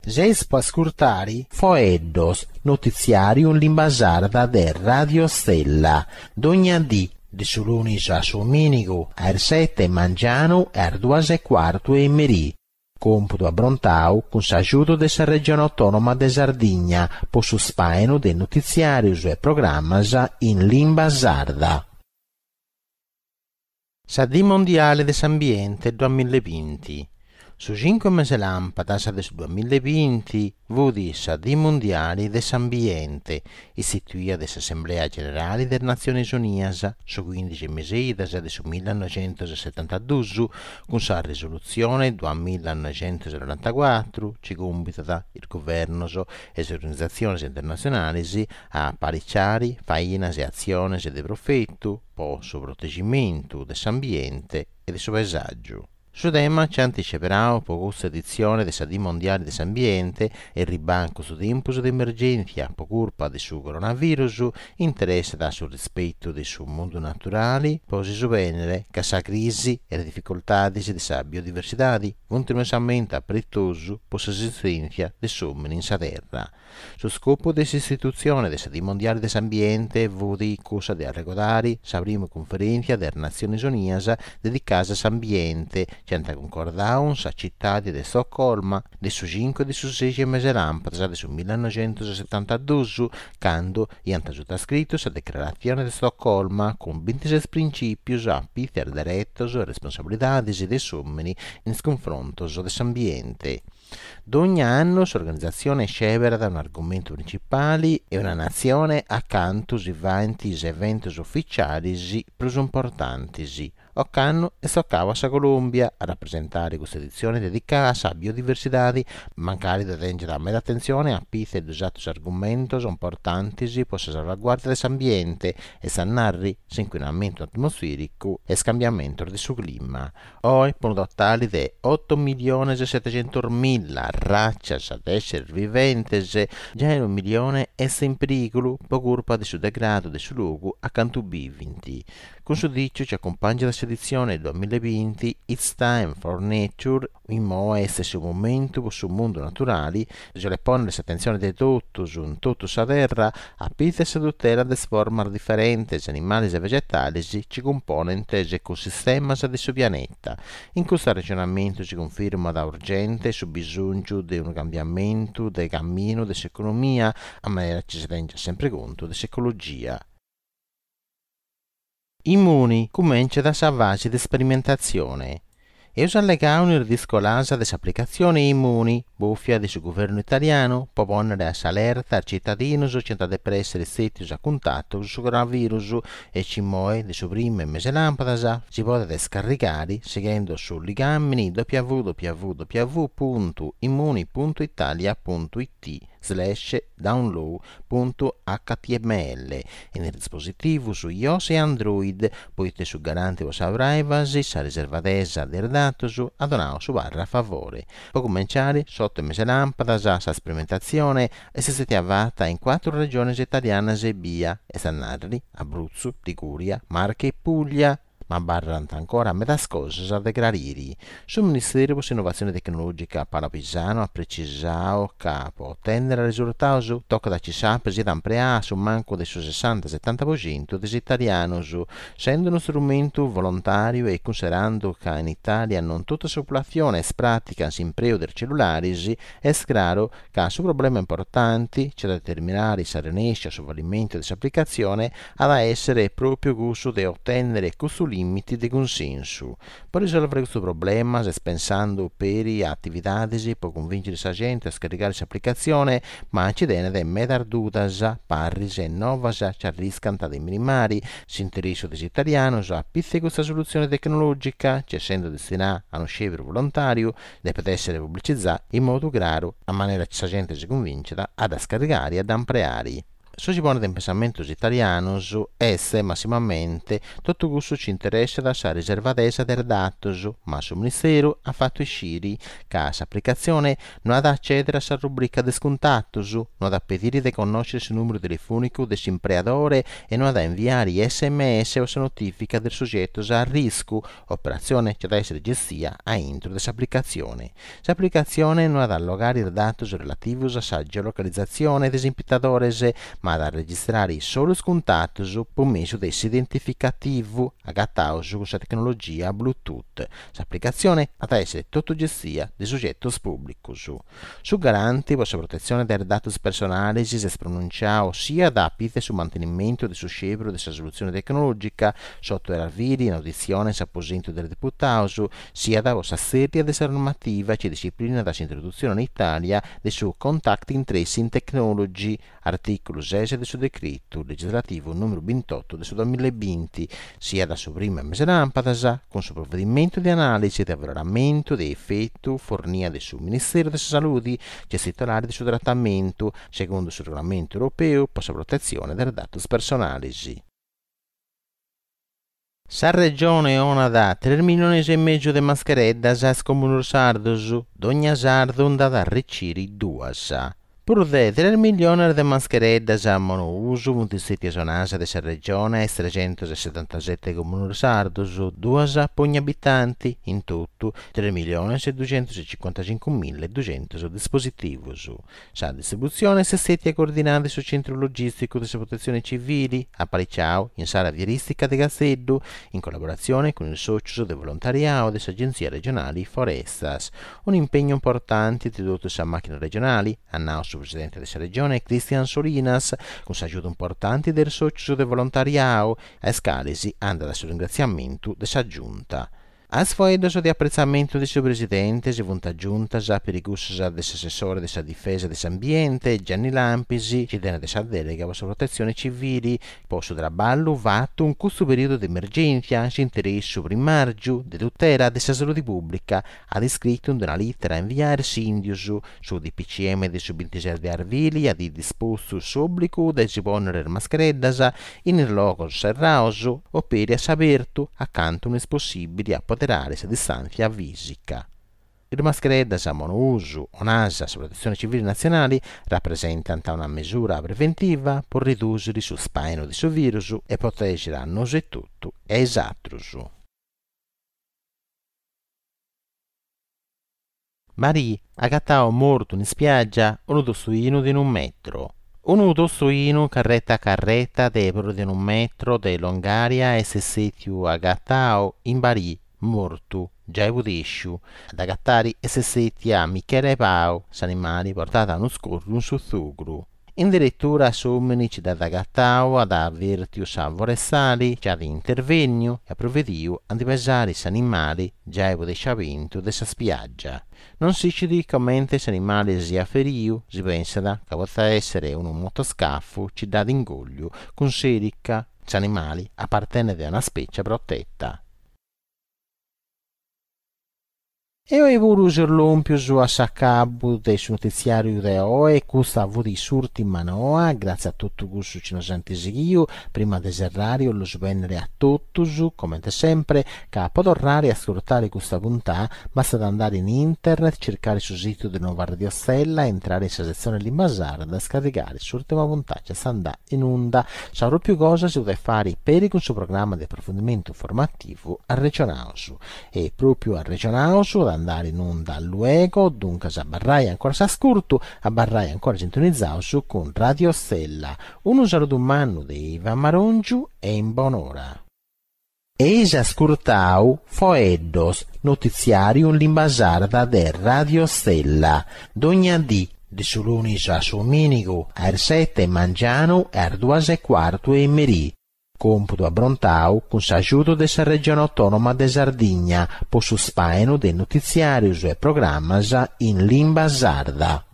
Ges può ascoltare Foeddos, notiziarium limbasarda de Radio Stella, d'ogni di su lunis a Sominigo, ar 7 mangiano e ar 2:15 e merì. Computo a Brontau con s'aiuto della regione autonoma de Sardigna, po su spaeno de notiziarius e programmas in lingua sarda. Sadi mondiale dell'ambiente 2020. Su 5 mesi lampadas del 2020, vudi Sadi mondiali dell'ambiente, istituita dall'Assemblea Generale delle Nazioni Unidas, su 15 mesi del 1972, con sa risoluzione 2994, ci compita il governo e le organizzazioni internazionali a pariciare fainas e azioni di profitto per il proteggimento dell'ambiente e del suo paesaggio. Su tema ci anticiperà per questa edizione del Sadi mondiale dell'ambiente e il ribanco su tempo di emergenza per colpa del suo coronavirus, interesse da sul rispetto del suo mondo naturale, per si subvenire che la crisi e le difficoltà della biodiversità continuamente apprezzoso per l'esistenza del summini in sa terra. Su scopo dell'istituzione del Sadi mondiale dell'ambiente, vudi cosa di regolare la prima conferenza delle Nazioni Unidas dedicata all'ambiente, che ha concordato sa città di Stoccolma del su 5 e del su 6 mesi lampada del su 1972, quando hanno sottoscritto la Declarazione di Stoccolma con 26 principi a Peter direttos e responsabilità dei summini in confronto dell'ambiente. Ogni anno l'organizzazione scevera da un argomento principale e una nazione accanto ai 20 eventi ufficiali più importanti. Occanno e toccava a Colombia a rappresentare questa edizione dedicata alla biodiversità, mancare di dare mera attenzione a piste e usati argomenti importanti per la salvaguardia dell'ambiente e sanare l'inquinamento atmosferico e scambiamento del suo clima. Oggi, per un totale di 8.700.000 razze di esseri viventi, già 1 milione è in pericolo per colpa del suo degrado del suo luogo accanto a B20. Con suo dicio ci accompagna la edizione 2020 It's Time for Nature, in modo essere un momento sul mondo naturale, se le pone l'attenzione di tutto su tutto sa terra, a pizza e tutela di forme differenti, animali e vegetali, ci compongono l'ecosistema del suo pianeta. In questo ragionamento si conferma da urgente su bisogno di un cambiamento del cammino dell'economia, a maniera che si tenga sempre conto dell'ecologia. Immuni comincia da sa fase di sperimentazione. E usa legare il discolasa delle applicazioni immuni, buffia del governo italiano, può ponere a allerta ai cittadini che per essere stati a contatto sul coronavirus e ci muove di prime mese lampada si può scaricare seguendo su ligamini www.immuni.italia.it/download.html e nel dispositivo su iOS e Android, poiché su garante vostra privacy, sa riservatezza del dato adonao su barra favore. Può cominciare sotto il mese lampada sa sperimentazione e se siete avvata in 4 regioni italiane e via, e Sanarli, Abruzzo, Liguria, Marche e Puglia. Ma barranta ancora a metà scorsa da declarare. Sul Ministero per l'Innovazione Tecnologica Palapisano ha precisato che per ottenere risultati tocca da ci sapere da ampliare su manco del 60-70% degli italiani, essendo uno strumento volontario e considerando che in Italia non tutta la popolazione pratica l'impiego dei cellulari, è chiaro che su problemi importanti c'è da determinare se riesce al svolgimento di questa applicazione ad essere proprio gusto di ottenere questo limiti di consenso. Per risolvere questo problema, pensando per attività per convincere la gente a scaricare questa applicazione, ma ci deve di medar dudas, parris e novas ci arriscano di minimari, si interessa degli italiani a pizze questa soluzione tecnologica, che essendo destinata a uno scevro volontario, deve essere pubblicizzata in modo chiaro, a maniera che la gente si convince ad scaricare e ad ampliare. Se si pone in pensamento italiano, esse massimamente tutto questo ci interessa da sa riservatezza del dato, ma il Ministero ha fatto uscire che l'applicazione non ha da accedere alla rubrica di scontato, non ha da pedire di conoscere il numero telefonico dell'imprenditore e non ha da inviare SMS o notifica del soggetto a rischio, operazione che deve essere gestita a intro dell'applicazione. L'applicazione non ha da allogare i dati relativi alla geolocalizzazione dell'imprenditore, ma da registrare solo scontati per mezzo dell'identificativo agattato con la tecnologia Bluetooth. L'applicazione ha da essere tutto gestita dai soggetti pubblici. Su garanti per la protezione dei dati personali si è pronunciato sia da appite sul mantenimento del scevro della soluzione tecnologica sotto l'arvidi in audizione s'apposento del deputato, sia da una serie di normativa che disciplina l'introduzione in Italia del suo Contacting Tracing Technology, articolo 6 del suo decreto legislativo numero 28 del suo 2020, sia da sua prima mese lampadasa con suo provvedimento di analisi e di avvaloramento di effetto fornia del suo Ministero della Salute, che è titolare del suo trattamento secondo il suo regolamento europeo per la protezione dei dati personali. Sa regione ona da 3 milioni e mezzo di mascherette a scomunur sardos, d'ogni sardo da riciri 2. Pur de 3 milioni di mascherette a monouso, 27 zonase della regione e 377 comuni sardos, 2 per ogni abitanti, in tutto 3 milioni e 255.200 dispositivi. La distribuzione si è coordinata sul centro logistico della protezione civile a Palicciao, in sala viaristica di Gazzedo, in collaborazione con il socio del volontariato dell'Agenzia regionali Forestas. Un impegno importante tradotto a macchine regionali, annuncio presidente della regione Cristian Solinas, con l'aiuto importante del socio del volontariato, a scalesi anda da suo ringraziamento della giunta. A sfoedoso di apprezzamento del suo presidente, si è aggiunta già per i gusti dell'assessore della difesa dell'ambiente, Gianni Lampisi, che della delega per la protezione civile, posto traballo fatto un corso periodo di emergenza, si interessa primario di tutela della salute pubblica, ha descritto in una lettera a inviare sindius su DPCM del suo 26 di Arvili, ha disposto l'obbligo di esibonere mascherette in luogo serrato o per aperto accanto non è possibile a poter la distanza fisica. Il mascherette a monouso o NASA sulla protezione civile nazionale rappresentano una misura preventiva per ridurre il spino di questo virus e proteggere noi e tutto e esatto. Marie ha cattato morto in spiaggia un tossuino di 1 metro. Un tossuino carretta a carretta di 1 metro di longaria e se settiu ha cattato in Bari morto, già udisciu, ad agattari e sessetti a Michele Pau, s'animali portata a uno scorro su zucchero. In direttura somnici da agattau ad avvertiu salvoressali, già di intervenio e provvediu a divesare s'animali già udisciavento dessa spiaggia. Non si ci commenta se animali sia feriu, si pensa che possa essere un motoscafo ci dà d'ingoglio con serica, s'animali appartiene a una specie protetta. E ho voluto l'ompio su a saccabu del notiziario di oggi e Gustavo di Surti Manoa, grazie a tutto questo ci non sentisiamo, prima di serrario lo svennere a tutti, come sempre, che podorrare e ascoltare questa puntata, basta andare in internet, cercare sul sito di Nuova Radio Stella, entrare in sezione Limbasarda, scaricare l'ultima puntata, sta andando in onda, saprò più cosa si deve fare per il suo programma di approfondimento informativo a Regionausu, e proprio a Regionausu andare in onda luego, dunque a barrai ancora s'ascolto, a barrai ancora sintonizzato con Radio Stella. Un saluto umano di Ivan Marongiu e in buon'ora. Eis ascoltau Foeddos, notiziario Limbasarda de Radio Stella, d'ogni dì, di sulunis a Sominico, ar 7 mangiano e ar 2:15 e merì. Computo a Brontau con s'aiuto della regione autonoma de Sardegna, per su spaeno dei notiziari e programmas in lingua sarda.